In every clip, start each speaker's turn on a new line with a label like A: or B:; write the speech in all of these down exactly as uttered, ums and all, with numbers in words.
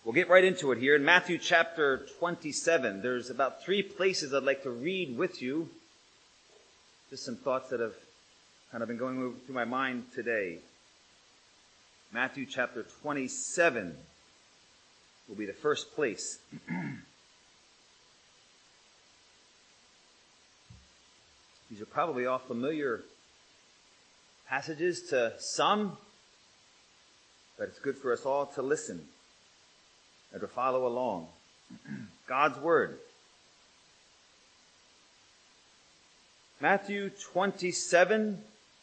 A: We'll get right into it here. In Matthew chapter twenty-seven, there's about three places I'd like to read with you. Just some thoughts that have kind of been going through my mind today. Matthew chapter twenty-seven will be the first place. These are probably all familiar passages to some, but it's good for us all to listen and to follow along. God's Word. Matthew twenty-seven,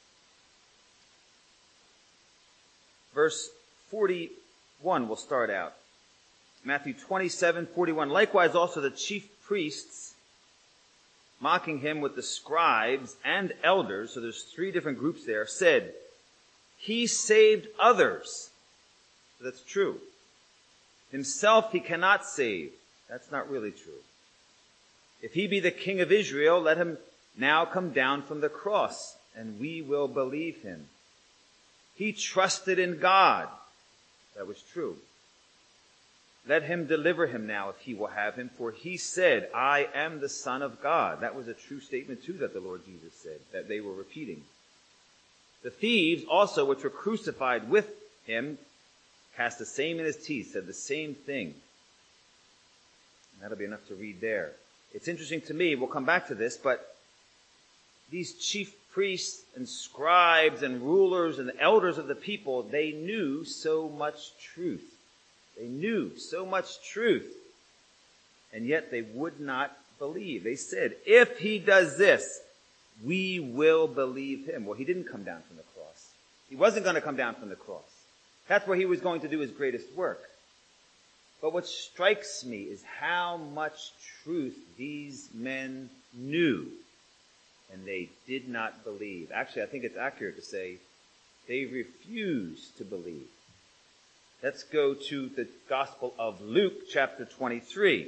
A: verse forty-one, we'll start out. Matthew twenty-seven, forty-one. Likewise also the chief priests, mocking him with the scribes and elders, so there's three different groups there, said, "He saved others." So that's true. Himself he cannot save. That's not really true. If he be the King of Israel, let him now come down from the cross, and we will believe him. He trusted in God. That was true. Let him deliver him now if he will have him, for he said, "I am the Son of God." That was a true statement too that the Lord Jesus said, that they were repeating. The thieves also, which were crucified with him, cast the same in his teeth, said the same thing. And that'll be enough to read there. It's interesting to me, we'll come back to this, but these chief priests and scribes and rulers and elders of the people, they knew so much truth. They knew so much truth. And yet they would not believe. They said, if he does this, we will believe him. Well, he didn't come down from the cross. He wasn't going to come down from the cross. That's where he was going to do his greatest work. But what strikes me is how much truth these men knew, and they did not believe. Actually, I think it's accurate to say they refused to believe. Let's go to the Gospel of Luke, chapter twenty-three.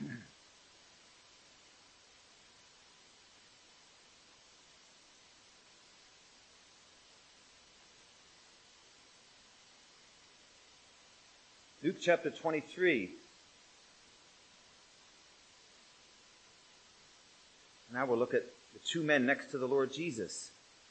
A: Luke chapter twenty-three. Now we'll look at the two men next to the Lord Jesus.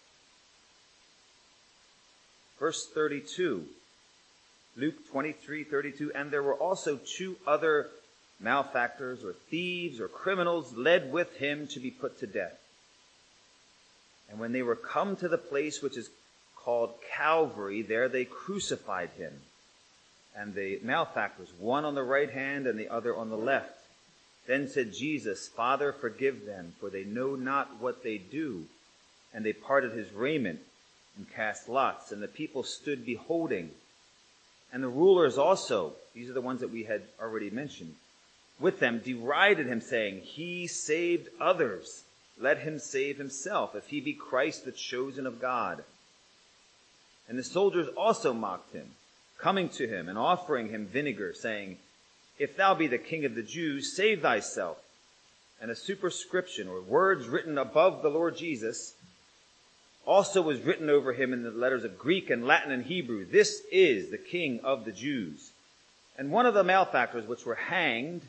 A: Verse thirty-two. Luke twenty-three, thirty-two. And there were also two other malefactors or thieves or criminals led with him to be put to death. And when they were come to the place which is called Calvary, there they crucified him. And the malefactors, one on the right hand and the other on the left. Then said Jesus, "Father, forgive them, for they know not what they do." And they parted his raiment and cast lots. And the people stood beholding. And the rulers also, these are the ones that we had already mentioned, with them derided him, saying, "He saved others. Let him save himself, if he be Christ, the chosen of God." And the soldiers also mocked him, coming to him and offering him vinegar, saying, "If thou be the King of the Jews, save thyself." And a superscription, or words written above the Lord Jesus, also was written over him in the letters of Greek and Latin and Hebrew, "This is the King of the Jews." And one of the malefactors which were hanged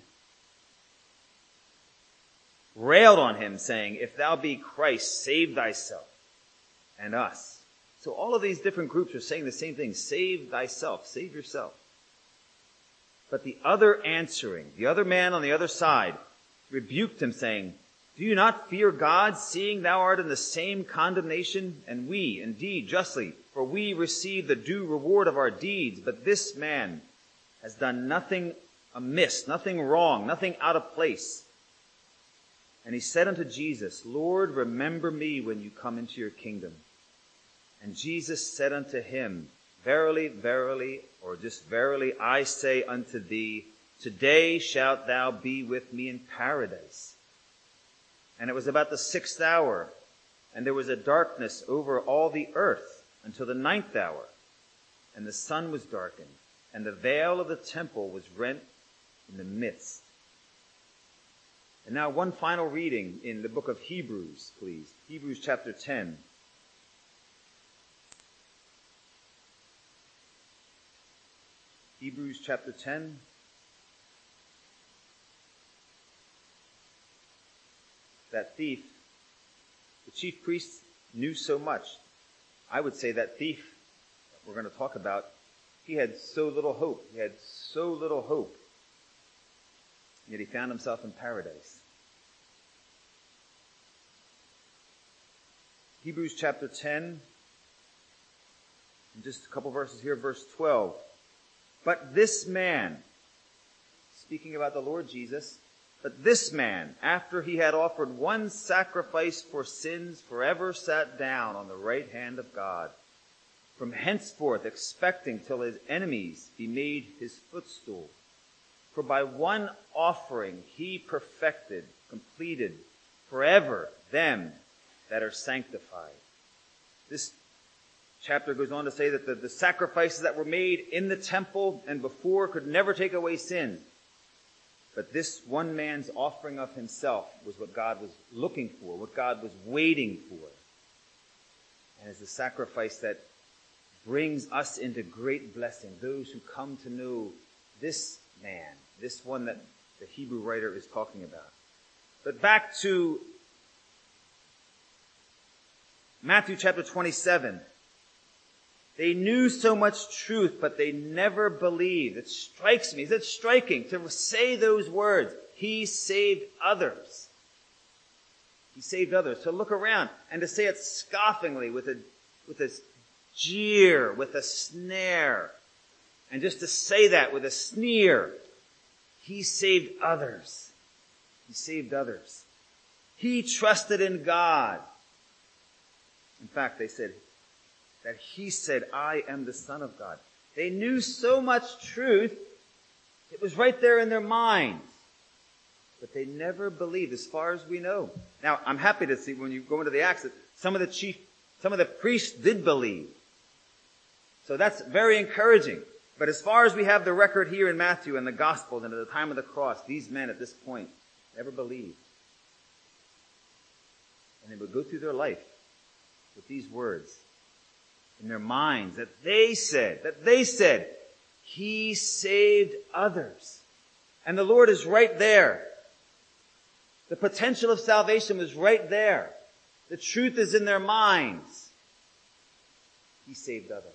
A: railed on him, saying, "If thou be Christ, save thyself and us." So all of these different groups are saying the same thing. Save thyself. Save yourself. But the other answering, the other man on the other side, rebuked him, saying, "Do you not fear God, seeing thou art in the same condemnation? And we, indeed, justly, for we receive the due reward of our deeds. But this man has done nothing amiss, nothing wrong, nothing out of place." And he said unto Jesus, "Lord, remember me when you come into your kingdom." And Jesus said unto him, "Verily, verily," or just verily, "I say unto thee, today shalt thou be with me in paradise." And it was about the sixth hour, and there was a darkness over all the earth until the ninth hour. And the sun was darkened, and the veil of the temple was rent in the midst. And now one final reading in the book of Hebrews, please. Hebrews chapter ten. Hebrews chapter ten. that thief, the chief priest knew so much. I would say that thief that we're going to talk about, he had so little hope. He had so little hope. Yet he found himself in paradise. Hebrews chapter ten, and just a couple verses here, verse twelve. But this man, speaking about the Lord Jesus, but this man, after he had offered one sacrifice for sins, forever sat down on the right hand of God, from henceforth expecting till his enemies be made his footstool. For by one offering he perfected, completed forever them that are sanctified. This chapter goes on to say that the, the sacrifices that were made in the temple and before could never take away sin. But this one man's offering of himself was what God was looking for, what God was waiting for. And is the sacrifice that brings us into great blessing, those who come to know this man, this one that the Hebrew writer is talking about. But back to Matthew chapter twenty-seven. They knew so much truth, but they never believed. It strikes me. It's striking to say those words. He saved others. He saved others. To look around and to say it scoffingly with a, with a jeer, with a snare. And just to say that with a sneer. He saved others. He saved others. He trusted in God. In fact, they said that he said, I am the Son of God. They knew so much truth, it was right there in their minds. But they never believed, as far as we know. Now, I'm happy to see when you go into the Acts that some of the chief, some of the priests did believe. So that's very encouraging. But as far as we have the record here in Matthew and the Gospels and at the time of the cross, these men at this point never believed. And they would go through their life with these words in their minds that they said, that they said, he saved others. And the Lord is right there. The potential of salvation was right there. The truth is in their minds. He saved others.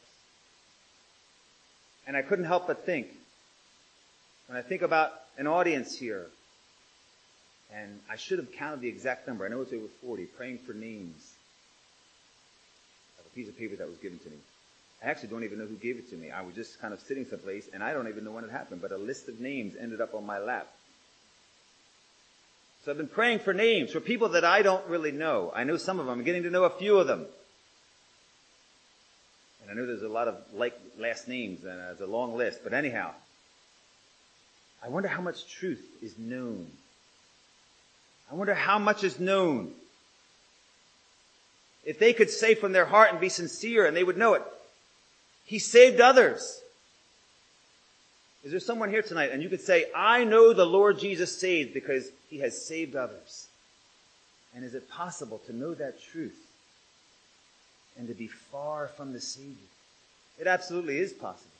A: And I couldn't help but think, when I think about an audience here, and I should have counted the exact number. I know it's over forty, praying for names. I have a piece of paper that was given to me. I actually don't even know who gave it to me. I was just kind of sitting someplace, and I don't even know when it happened, but a list of names ended up on my lap. So I've been praying for names, for people that I don't really know. I know some of them. I'm getting to know a few of them. And I know there's a lot of like last names, and it's a long list. But anyhow, I wonder how much truth is known. I wonder how much is known. If they could say from their heart and be sincere, and they would know it, he saved others. Is there someone here tonight, and you could say, I know the Lord Jesus saved because he has saved others? And is it possible to know that truth and to be far from the Savior? It absolutely is possible.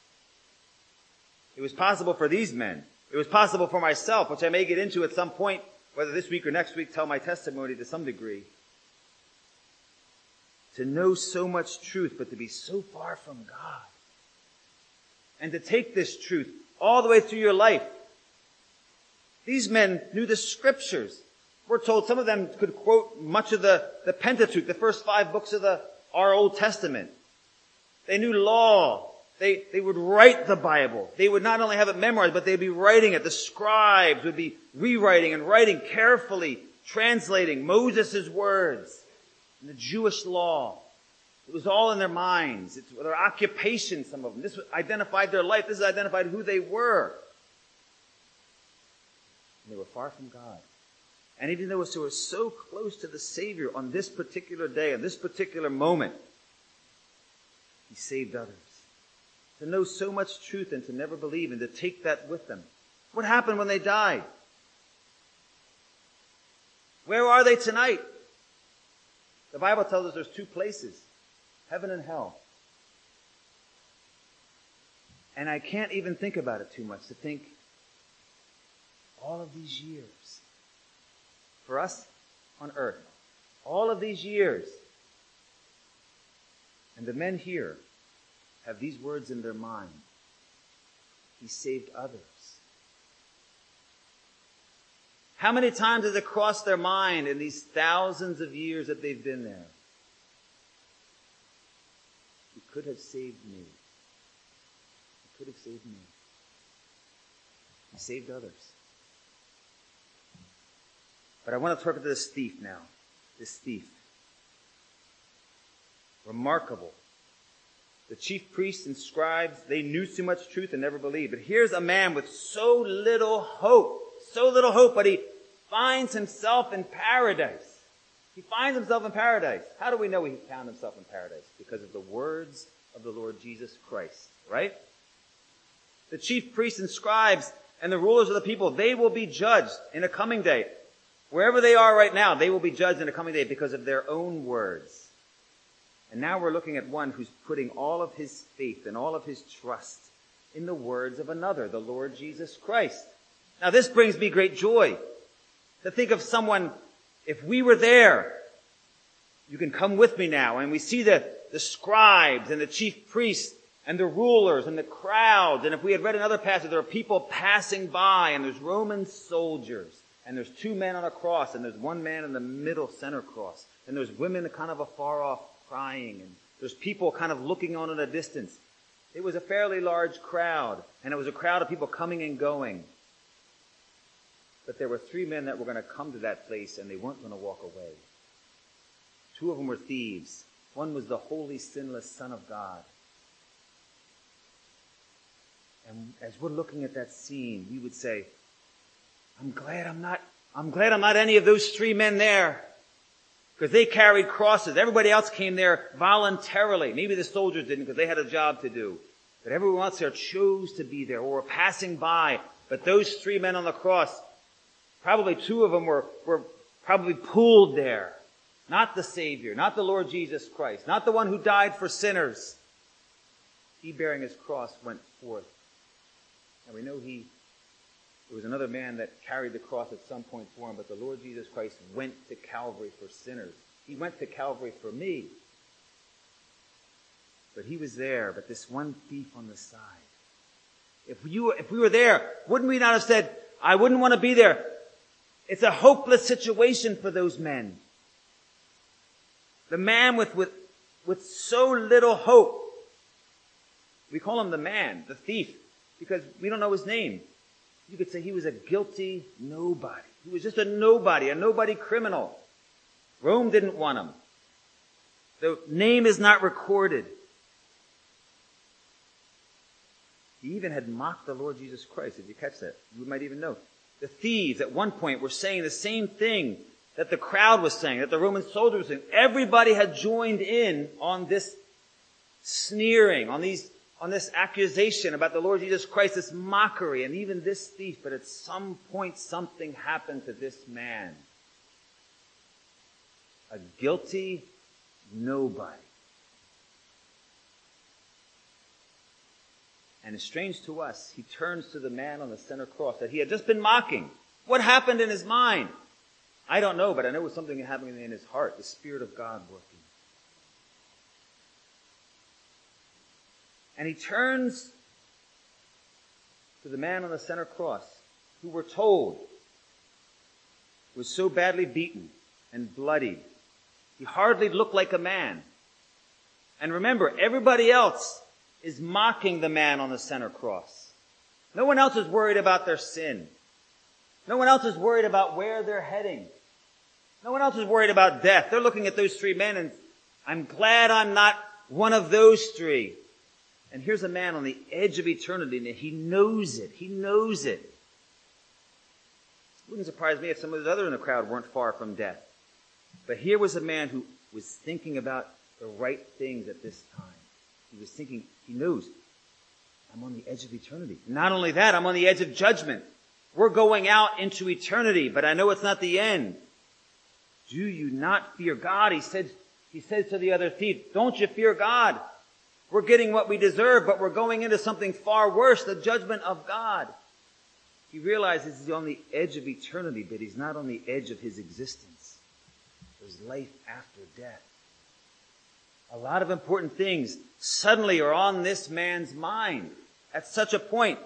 A: It was possible for these men. It was possible for myself, which I may get into at some point, whether this week or next week, tell my testimony to some degree. To know so much truth, but to be so far from God. And to take this truth all the way through your life. These men knew the scriptures. We're told some of them could quote much of the, the Pentateuch, the first five books of the our Old Testament. They knew law. They, they would write the Bible. They would not only have it memorized, but they'd be writing it. The scribes would be rewriting and writing carefully, translating Moses' words and the Jewish law. It was all in their minds. It's their occupation, some of them. This identified their life. This identified who they were. And they were far from God. And even though they were so close to the Savior on this particular day, on this particular moment, he saved others. To know so much truth and to never believe and to take that with them. What happened when they died? Where are they tonight? The Bible tells us there's two places, heaven and hell. And I can't even think about it too much to think all of these years. For us, on earth. All of these years. And the men here have these words in their mind. He saved others. How many times has it crossed their mind in these thousands of years that they've been there? He could have saved me. He could have saved me. He saved others. But I want to talk to this thief now. This thief. Remarkable. The chief priests and scribes, they knew so much truth and never believed. But here's a man with so little hope. So little hope, but he finds himself in paradise. He finds himself in paradise. How do we know he found himself in paradise? Because of the words of the Lord Jesus Christ, right? The chief priests and scribes and the rulers of the people, they will be judged in a coming day. Wherever they are right now, they will be judged in a coming day because of their own words. And now we're looking at one who's putting all of his faith and all of his trust in the words of another, the Lord Jesus Christ. Now this brings me great joy to think of someone, if we were there, you can come with me now, and we see the, the scribes and the chief priests and the rulers and the crowds, and if we had read another passage, there are people passing by, and there's Roman soldiers, and there's two men on a cross, and there's one man in the middle center cross, and there's women kind of afar off crying, and there's people kind of looking on at a distance. It was a fairly large crowd, and it was a crowd of people coming and going. But there were three men that were going to come to that place, and they weren't going to walk away. Two of them were thieves. One was the holy, sinless Son of God. And as we're looking at that scene, we would say, I'm glad I'm not, I'm glad I'm not any of those three men there. Because they carried crosses. Everybody else came there voluntarily. Maybe the soldiers didn't because they had a job to do. But everyone else there chose to be there or were passing by. But those three men on the cross, probably two of them were, were probably pulled there. Not the Savior, not the Lord Jesus Christ, not the one who died for sinners. He bearing his cross went forth. And we know he, there was another man that carried the cross at some point for him, but the Lord Jesus Christ went to Calvary for sinners. He went to Calvary for me. But he was there, but this one thief on the side. If you, if we were there, wouldn't we not have said, I wouldn't want to be there? It's a hopeless situation for those men. The man with, with, with so little hope. We call him the man, the thief, because we don't know his name. You could say he was a guilty nobody. He was just a nobody, a nobody criminal. Rome didn't want him. The name is not recorded. He even had mocked the Lord Jesus Christ. Did you catch that? You might even know. The thieves at one point were saying the same thing that the crowd was saying, that the Roman soldiers were saying. Everybody had joined in on this sneering, on these, on this accusation about the Lord Jesus Christ, this mockery, and even this thief. But at some point, something happened to this man. A guilty nobody. And it's strange to us, he turns to the man on the center cross that he had just been mocking. What happened in his mind? I don't know, but I know it was something happening in his heart, the Spirit of God working. And he turns to the man on the center cross, who we're told was so badly beaten and bloodied. He hardly looked like a man. And remember, everybody else is mocking the man on the center cross. No one else is worried about their sin. No one else is worried about where they're heading. No one else is worried about death. They're looking at those three men and I'm glad I'm not one of those three. And here's a man on the edge of eternity and he knows it. He knows it. It wouldn't surprise me if some of those others in the crowd weren't far from death. But here was a man who was thinking about the right things at this time. He was thinking, he knows, I'm on the edge of eternity. Not only that, I'm on the edge of judgment. We're going out into eternity, but I know it's not the end. Do you not fear God? He said, he says to the other thief, don't you fear God? We're getting what we deserve, but we're going into something far worse, the judgment of God. He realizes he's on the edge of eternity, but he's not on the edge of his existence. There's life after death. A lot of important things suddenly are on this man's mind at such a point.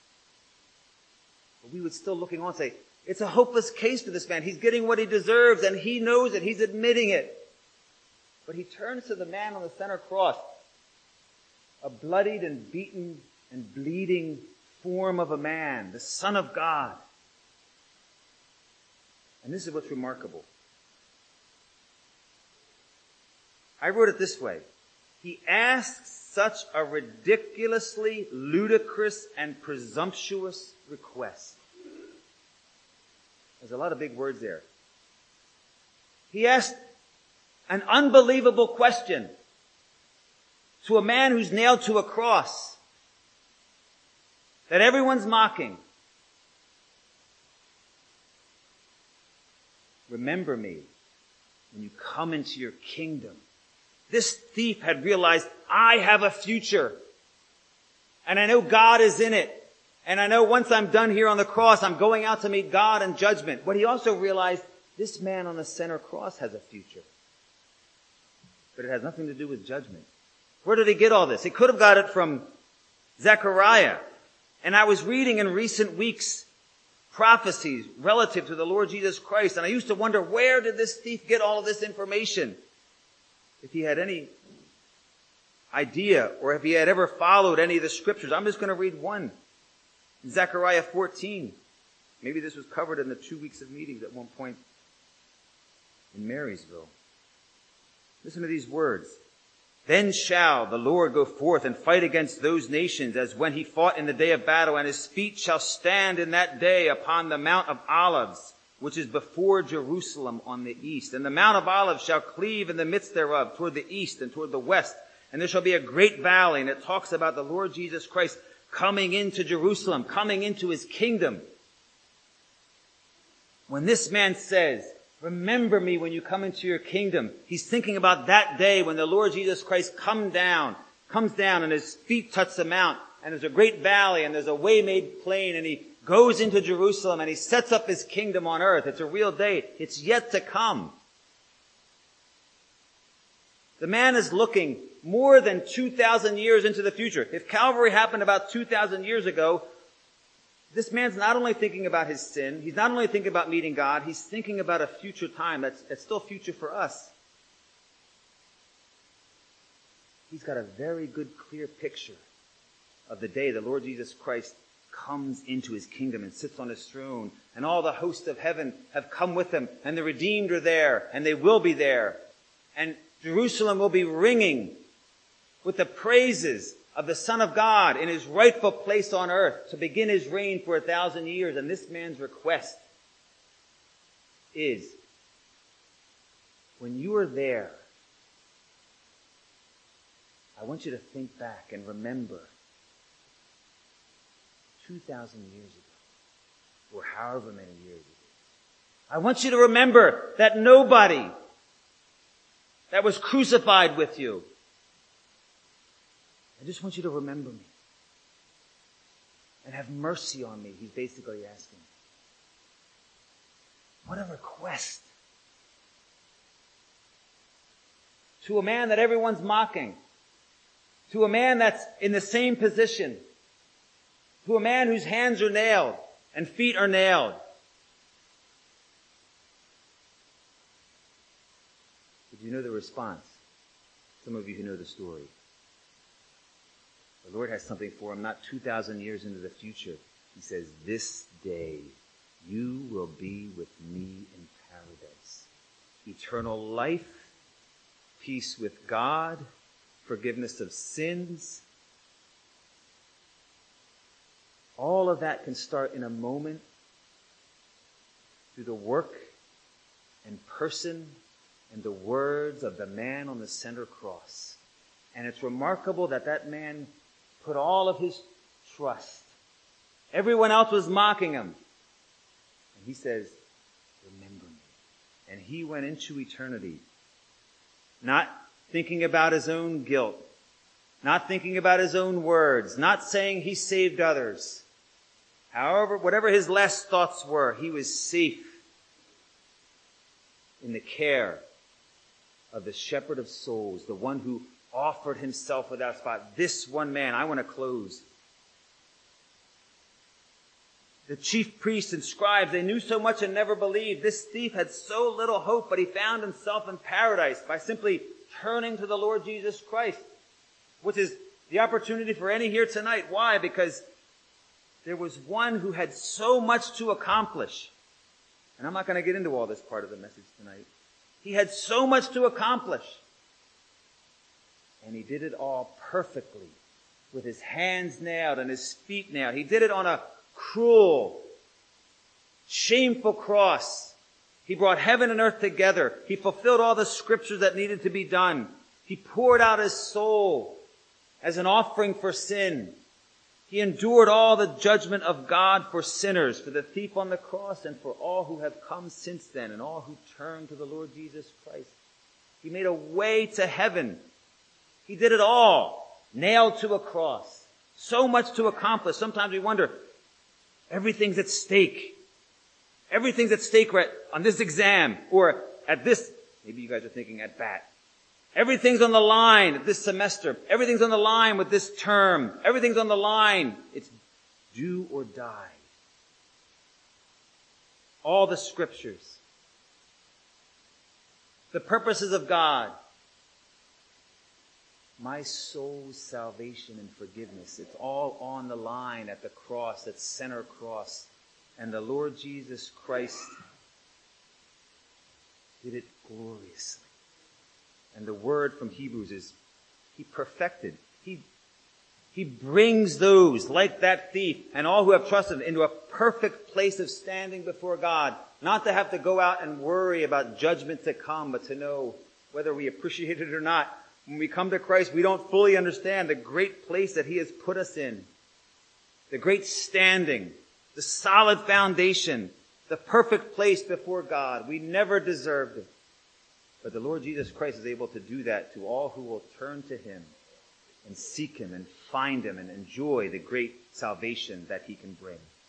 A: But we would still looking on and say, it's a hopeless case for this man. He's getting what he deserves, and he knows it. He's admitting it. But he turns to the man on the center cross, a bloodied and beaten and bleeding form of a man, the Son of God. And this is what's remarkable. I wrote it this way. He asks such a ridiculously ludicrous and presumptuous request. There's a lot of big words there. He asked an unbelievable question to a man who's nailed to a cross that everyone's mocking. Remember me when you come into your kingdom. This thief had realized, I have a future. And I know God is in it. And I know once I'm done here on the cross, I'm going out to meet God in judgment. But he also realized, this man on the center cross has a future. But it has nothing to do with judgment. Where did he get all this? He could have got it from Zechariah. And I was reading in recent weeks prophecies relative to the Lord Jesus Christ. And I used to wonder, where did this thief get all of this information? If he had any idea, or if he had ever followed any of the scriptures. I'm just going to read one. In Zechariah fourteen. Maybe this was covered in the two weeks of meetings at one point in Marysville. Listen to these words. Then shall the Lord go forth and fight against those nations as when he fought in the day of battle, and his feet shall stand in that day upon the Mount of Olives, which is before Jerusalem on the east. And the Mount of Olives shall cleave in the midst thereof toward the east and toward the west. And there shall be a great valley. And it talks about the Lord Jesus Christ coming into Jerusalem, coming into his kingdom. When this man says, remember me when you come into your kingdom, he's thinking about that day when the Lord Jesus Christ come down, comes down and his feet touch the mount. And there's a great valley and there's a way made plain, and he goes into Jerusalem and he sets up his kingdom on earth. It's a real day. It's yet to come. The man is looking more than two thousand years into the future. If Calvary happened about two thousand years ago, this man's not only thinking about his sin, he's not only thinking about meeting God, he's thinking about a future time that's, that's still future for us. He's got a very good, clear picture of the day the Lord Jesus Christ comes into his kingdom and sits on his throne, and all the hosts of heaven have come with him, and the redeemed are there, and they will be there. And Jerusalem will be ringing with the praises of the Son of God in his rightful place on earth to begin his reign for a thousand years. And this man's request is, when you are there, I want you to think back and remember two thousand years ago, or however many years ago. I want you to remember that nobody that was crucified with you. I just want you to remember me. And have mercy on me, he's basically asking. What a request. To a man that everyone's mocking. To a man that's in the same position. To a man whose hands are nailed and feet are nailed. Did you know the response? Some of you who know the story. The Lord has something for him, not two thousand years into the future. He says, this day you will be with me in paradise. Eternal life, peace with God, forgiveness of sins. All of that can start in a moment through the work and person and the words of the man on the center cross. And it's remarkable that that man put all of his trust. Everyone else was mocking him. And he says, remember me. And he went into eternity, not thinking about his own guilt, not thinking about his own words, not saying he saved others. However, whatever his last thoughts were, he was safe in the care of the shepherd of souls, the one who offered himself without spot. This one man, I want to close. The chief priests and scribes, they knew so much and never believed. This thief had so little hope, but he found himself in paradise by simply turning to the Lord Jesus Christ, which is the opportunity for any here tonight. Why? Because there was one who had so much to accomplish. And I'm not going to get into all this part of the message tonight. He had so much to accomplish. And he did it all perfectly, with his hands nailed and his feet nailed. He did it on a cruel, shameful cross. He brought heaven and earth together. He fulfilled all the scriptures that needed to be done. He poured out his soul as an offering for sin. He endured all the judgment of God for sinners, for the thief on the cross, and for all who have come since then, and all who turn to the Lord Jesus Christ. He made a way to heaven. He did it all, nailed to a cross. So much to accomplish. Sometimes we wonder, everything's at stake. Everything's at stake right on this exam, or at this, maybe you guys are thinking at bat. Everything's on the line at this semester. Everything's on the line with this term. Everything's on the line. It's do or die. All the scriptures. The purposes of God. My soul's salvation and forgiveness. It's all on the line at the cross, that center cross. And the Lord Jesus Christ did it gloriously. And the word from Hebrews is, He perfected. He, he brings those, like that thief, and all who have trusted into a perfect place of standing before God. Not to have to go out and worry about judgment to come, but to know whether we appreciate it or not. When we come to Christ, we don't fully understand the great place that He has put us in. The great standing, the solid foundation, the perfect place before God. We never deserved it. But the Lord Jesus Christ is able to do that to all who will turn to Him and seek Him and find Him and enjoy the great salvation that He can bring.